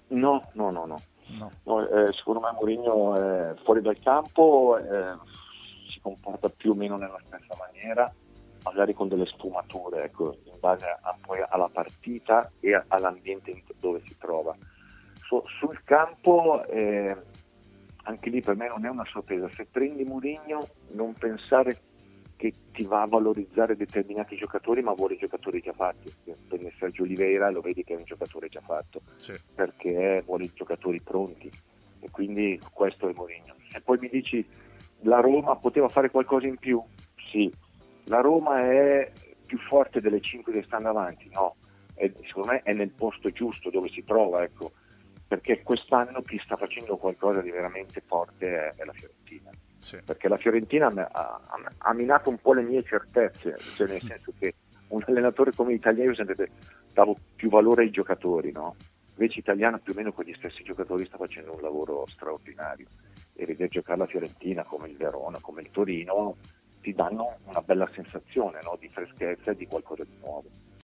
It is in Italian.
No, no, no, no. No. No, secondo me Mourinho fuori dal campo si comporta più o meno nella stessa maniera, magari con delle sfumature, ecco, in base poi alla partita e all'ambiente dove si trova. Sul campo anche lì per me non è una sorpresa. Se prendi Mourinho, non pensare che ti va a valorizzare determinati giocatori, ma vuole giocatori già fatti. Prendi Sergio Oliveira, lo vedi che è un giocatore già fatto, Sì. perché vuole giocatori pronti, e quindi questo è Mourinho. Se poi mi dici la Roma poteva fare qualcosa in più, sì. La Roma è più forte delle 5 che stanno avanti, no, secondo me è nel posto giusto dove si trova, ecco, perché quest'anno chi sta facendo qualcosa di veramente forte è la Fiorentina. Sì. Perché la Fiorentina ha minato un po' le mie certezze, cioè nel senso che un allenatore come Italiano io sempre davo più valore ai giocatori, no? Invece Italiano più o meno con gli stessi giocatori sta facendo un lavoro straordinario, e vedere giocare la Fiorentina come il Verona, come il Torino ti danno una bella sensazione, no? Di freschezza e di qualcosa di nuovo.